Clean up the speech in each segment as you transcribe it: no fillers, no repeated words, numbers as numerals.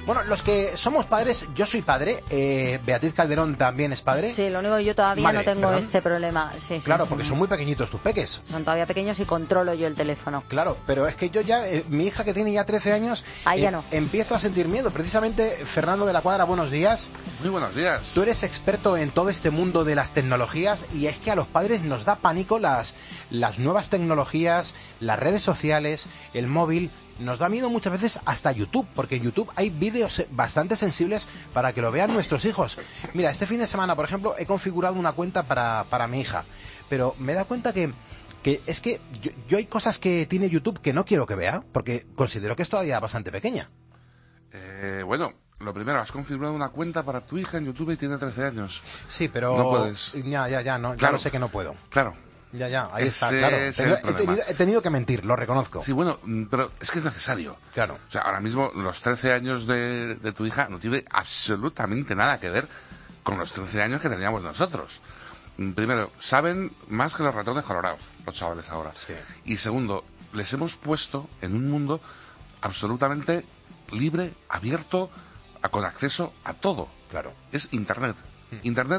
Bueno, los que somos padres, yo soy padre, Beatriz Calderón también es padre. Sí, lo único que yo todavía Madre, no tengo perdón. este problema. Sí, Claro, porque son muy pequeñitos tus peques. Son todavía pequeños y controlo yo el teléfono. Claro, pero es que yo ya, mi hija que tiene ya 13 años, Ya no. empiezo a sentir miedo. Precisamente, Fernando de la Cuadra, buenos días. Muy buenos días. Tú eres experto en todo este mundo de las tecnologías y es que a los padres nos da pánico las nuevas tecnologías, las redes sociales, el móvil. Nos da miedo muchas veces hasta YouTube, porque en YouTube hay vídeos bastante sensibles para que lo vean nuestros hijos. Mira, este fin de semana, por ejemplo, he configurado una cuenta para mi hija, pero me da cuenta que es que yo hay cosas que tiene YouTube que no quiero que vea, porque considero que es todavía bastante pequeña. Bueno, lo primero, has configurado una cuenta para tu hija en YouTube y tiene 13 años. Sí, pero... No puedes. Ya, Claro. ya lo sé que no puedo. Claro. Ya, ahí está, Ese claro. es el problema. He tenido que mentir, lo reconozco. Sí, bueno, pero es que es necesario. Claro. O sea, ahora mismo los 13 años de tu hija no tiene absolutamente nada que ver con los 13 años que teníamos nosotros. Primero, saben más que los ratones colorados, los chavales ahora. Sí. Y segundo, les hemos puesto en un mundo absolutamente libre, abierto, con acceso a todo. Claro. Es Internet. Internet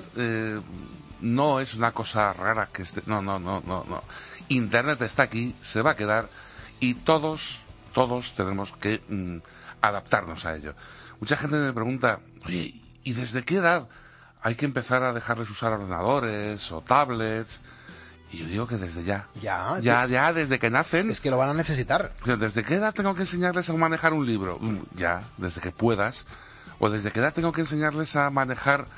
no es una cosa rara que esté... No. Internet está aquí, se va a quedar y todos tenemos que adaptarnos a ello. Mucha gente me pregunta, oye, ¿y desde qué edad hay que empezar a dejarles usar ordenadores o tablets? Y yo digo que desde ya. Ya, desde que nacen. Es que lo van a necesitar. ¿Desde qué edad tengo que enseñarles a manejar un libro? Ya, desde que puedas. O desde qué edad tengo que enseñarles a manejar,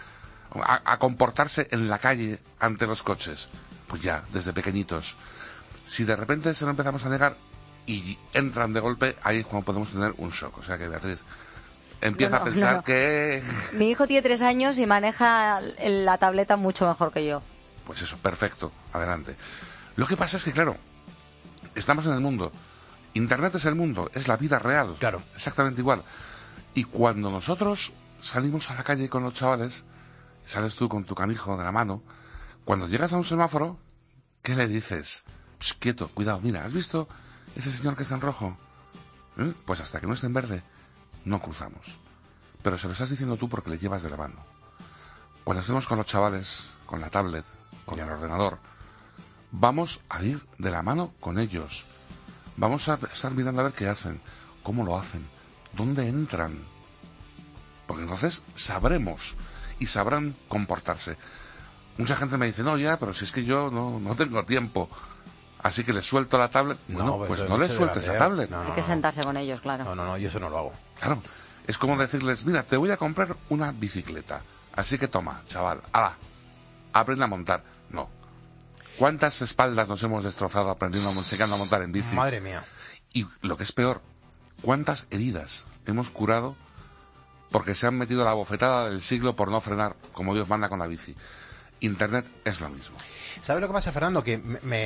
a comportarse en la calle ante los coches. Pues ya, desde pequeñitos. Si de repente se lo empezamos a negar y entran de golpe, ahí es cuando podemos tener un shock. O sea que, Beatriz, empieza a pensar que... Mi hijo tiene 3 años y maneja la tableta mucho mejor que yo. Pues eso, perfecto, adelante. Lo que pasa es que, claro, estamos en el mundo. Internet es el mundo, es la vida real. Claro. Exactamente igual. Y cuando nosotros salimos a la calle con los chavales, sales tú con tu canijo de la mano, cuando llegas a un semáforo, ¿qué le dices? Psh, quieto, cuidado, mira, ¿has visto ese señor que está en rojo? Pues hasta que no esté en verde, no cruzamos. Pero se lo estás diciendo tú porque le llevas de la mano. Cuando estemos con los chavales, con la tablet, con el ordenador, vamos a ir de la mano con ellos. Vamos a estar mirando a ver qué hacen, cómo lo hacen, dónde entran. Porque entonces sabremos y sabrán comportarse. Mucha gente me dice, no, ya, pero si es que yo no tengo tiempo. Así que les suelto la tablet. Bueno, pues no les sueltes la tablet. Hay que sentarse con ellos, claro. No, yo eso no lo hago. Claro, es como decirles, mira, te voy a comprar una bicicleta. Así que toma, chaval, ¡hala! Aprende a montar. No. ¿Cuántas espaldas nos hemos destrozado enseñando a montar en bici? Madre mía. Y lo que es peor, ¿cuántas heridas hemos curado porque se han metido la bofetada del siglo por no frenar como Dios manda con la bici? Internet es lo mismo. ¿Sabes lo que pasa, Fernando? Que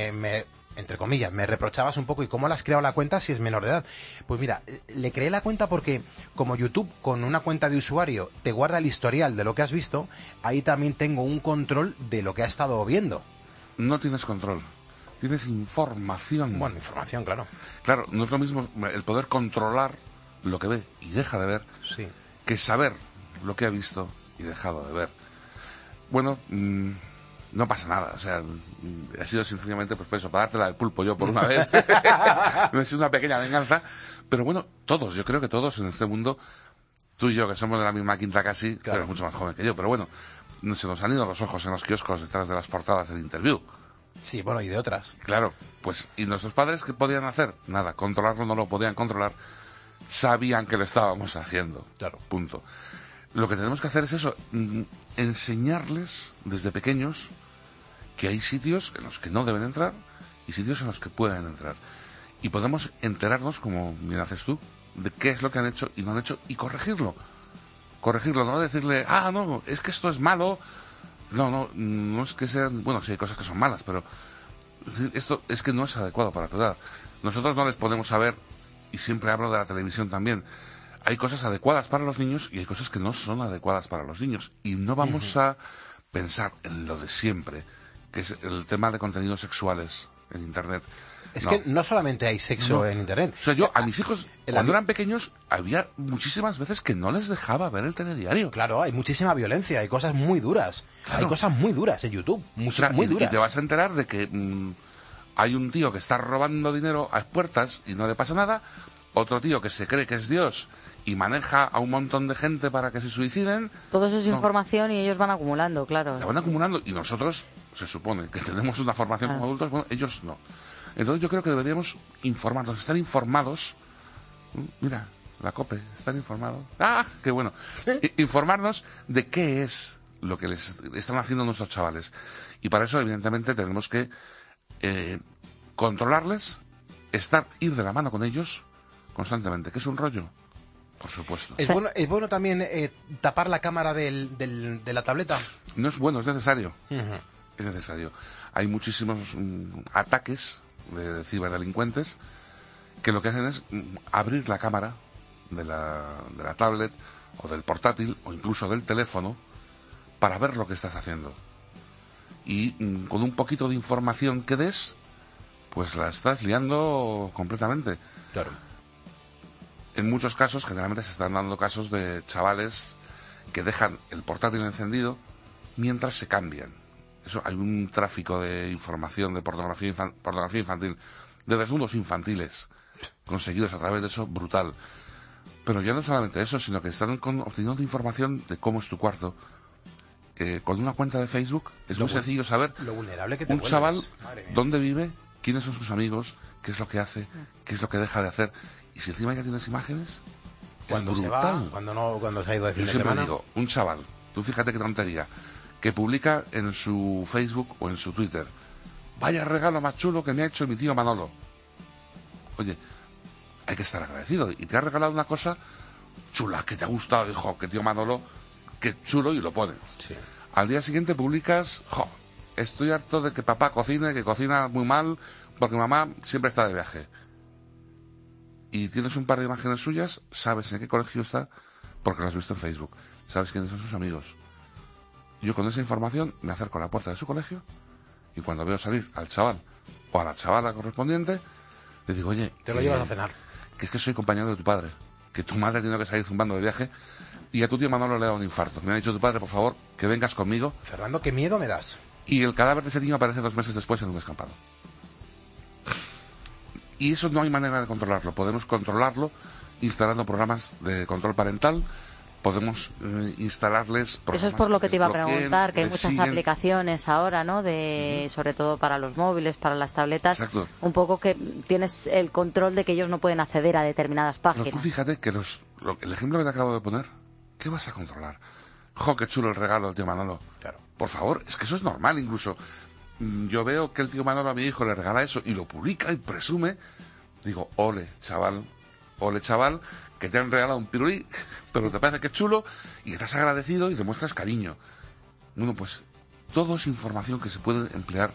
entre comillas, me reprochabas un poco, ¿y cómo le has creado la cuenta si es menor de edad? Pues mira, le creé la cuenta porque como YouTube con una cuenta de usuario te guarda el historial de lo que has visto, ahí también tengo un control de lo que ha estado viendo. No tienes control, tienes información. Bueno, información, claro. Claro, no es lo mismo el poder controlar lo que ve y deja de ver, sí, que saber lo que ha visto y dejado de ver. Bueno, no pasa nada, o sea, ha sido sencillamente pues eso, para dártela del pulpo yo por una vez. Me ha sido una pequeña venganza, pero bueno, yo creo que todos en este mundo, tú y yo que somos de la misma quinta casi, claro, pero mucho más joven que yo, pero bueno, se nos han ido los ojos en los kioscos detrás de las portadas del Interview. Sí, bueno, y de otras. Claro, pues, ¿y nuestros padres qué podían hacer? Nada, controlarlo no lo podían controlar, sabían que lo estábamos haciendo. Claro. Punto. Lo que tenemos que hacer es eso, enseñarles desde pequeños que hay sitios en los que no deben entrar y sitios en los que pueden entrar. Y podemos enterarnos, como bien haces tú, de qué es lo que han hecho y no han hecho y corregirlo. Corregirlo, no decirle, no, es que esto es malo. No es que sean... Bueno, sí hay cosas que son malas, pero esto es que no es adecuado para tu edad. Nosotros no les podemos saber, y siempre hablo de la televisión también, hay cosas adecuadas para los niños y hay cosas que no son adecuadas para los niños. Y no vamos a pensar en lo de siempre, que es el tema de contenidos sexuales en Internet. Es que no solamente hay sexo en Internet. O sea, yo a mis hijos, cuando eran pequeños, había muchísimas veces que no les dejaba ver el telediario. Claro, hay muchísima violencia, hay cosas muy duras. Claro. Hay cosas muy duras en YouTube, O sea, muy duras. Y te vas a enterar de que hay un tío que está robando dinero a puertas y no le pasa nada, otro tío que se cree que es Dios y maneja a un montón de gente para que se suiciden. Todo eso es información y ellos van acumulando, claro. La van acumulando y nosotros, se supone que tenemos una formación como adultos, bueno, ellos no. Entonces yo creo que deberíamos informarnos, estar informados. Mira, la COPE, están informados. ¡Ah, qué bueno! Informarnos de qué es lo que les están haciendo nuestros chavales. Y para eso, evidentemente, tenemos que controlarles, ir de la mano con ellos constantemente, que es un rollo. Por supuesto. Es bueno también tapar la cámara de la tableta. No es bueno, es necesario. Es necesario. Hay muchísimos ataques de ciberdelincuentes que lo que hacen es abrir la cámara de la tablet o del portátil o incluso del teléfono para ver lo que estás haciendo. Y con un poquito de información que des, pues la estás liando completamente. Claro. En muchos casos, generalmente se están dando casos de chavales que dejan el portátil encendido mientras se cambian. Eso, hay un tráfico de información de pornografía infantil, de desnudos infantiles, conseguidos a través de eso, brutal. Pero ya no solamente eso, sino que están obteniendo información de cómo es tu cuarto. Con una cuenta de Facebook es muy sencillo saber lo vulnerable que te un vuelves. chaval dónde vive, quiénes son sus amigos, qué es lo que hace, qué es lo que deja de hacer. Y si encima ya tienes imágenes, cuando es se brutal. va, cuando se ha ido de fin Yo de siempre semana. digo, un chaval, tú fíjate qué tontería, que publica en su Facebook o en su Twitter, vaya regalo más chulo que me ha hecho mi tío Manolo. Oye, hay que estar agradecido. Y te ha regalado una cosa chula, que te ha gustado, hijo, que tío Manolo, que chulo, y lo pones. Sí. Al día siguiente publicas, estoy harto de que papá cocine, que cocina muy mal, porque mamá siempre está de viaje. Y tienes un par de imágenes suyas, sabes en qué colegio está, porque lo has visto en Facebook, sabes quiénes son sus amigos. Yo con esa información me acerco a la puerta de su colegio y cuando veo salir al chaval o a la chavala correspondiente, le digo, oye, Te lo llevas a cenar. Que es que soy compañero de tu padre, que tu madre tiene que salir zumbando de viaje y a tu tío Manolo le da un infarto. Me ha dicho tu padre, por favor, que vengas conmigo. Fernando, qué miedo me das. Y el cadáver de ese niño aparece 2 meses después en un descampado. Y eso no hay manera de controlarlo. Podemos controlarlo instalando programas de control parental. Podemos instalarles programas. Eso es por lo que te iba a bloqueen, preguntar, que hay muchas siguen. aplicaciones ahora, ¿no? Sobre todo para los móviles, para las tabletas. Exacto. Un poco que tienes el control de que ellos no pueden acceder a determinadas Pero páginas. tú fíjate que el ejemplo que te acabo de poner, ¿qué vas a controlar? ¡Jo, qué chulo el regalo del tío Manolo! Claro. Por favor, es que eso es normal incluso. Yo veo que el tío Manolo a mi hijo le regala eso y lo publica y presume. Digo, ole, chaval, que te han regalado un pirulí, pero te parece que es chulo y estás agradecido y demuestras cariño. Bueno, pues todo es información que se puede emplear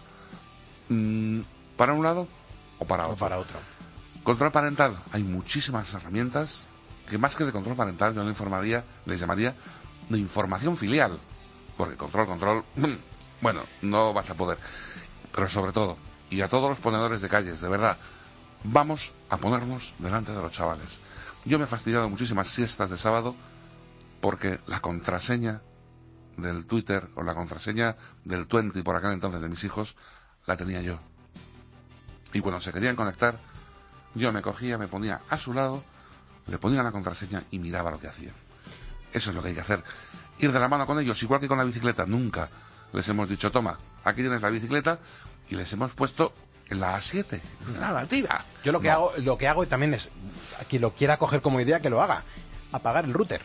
para un lado o para otro. O para otro. Control parental, hay muchísimas herramientas que más que de control parental yo les llamaría de información filial, porque control, bueno, no vas a poder. Pero sobre todo, y a todos los ponedores de calles, de verdad, vamos a ponernos delante de los chavales. Yo me he fastidiado muchísimas siestas de sábado porque la contraseña del Twitter o la contraseña del 20 por aquel entonces de mis hijos la tenía yo. Y cuando se querían conectar, yo me cogía, me ponía a su lado, le ponía la contraseña y miraba lo que hacían. Eso es lo que hay que hacer. Ir de la mano con ellos, igual que con la bicicleta. Nunca les hemos dicho, toma, aquí tienes la bicicleta, y les hemos puesto en la A7. Nada, tira. Yo lo que hago y también es, a quien lo quiera coger como idea, que lo haga. Apagar el router.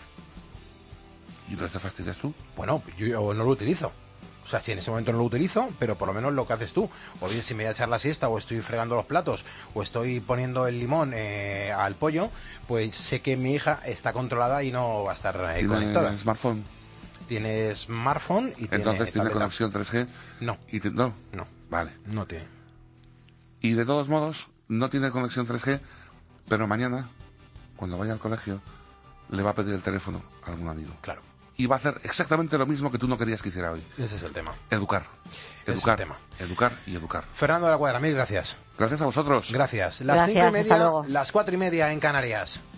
¿Y entonces te fastidias tú? Bueno, yo no lo utilizo. O sea, si en ese momento no lo utilizo, pero por lo menos lo que haces tú. O bien si me voy a echar la siesta, o estoy fregando los platos, o estoy poniendo el limón al pollo, pues sé que mi hija está controlada y no va a estar conectada. ¿Tiene smartphone? Tiene smartphone y Entonces tiene tableta. conexión 3G. No. No. No. Vale. No tiene. Y de todos modos, no tiene conexión 3G, pero mañana, cuando vaya al colegio, le va a pedir el teléfono a algún amigo. Claro. y va a hacer exactamente lo mismo que tú no querías que hiciera hoy. Ese es el tema. Educar. Ese es Educar. el tema. Educar y educar. Fernando de la Cuadra, mil gracias. Gracias a vosotros. Gracias. Gracias, hasta luego. Las 4:30 en Canarias.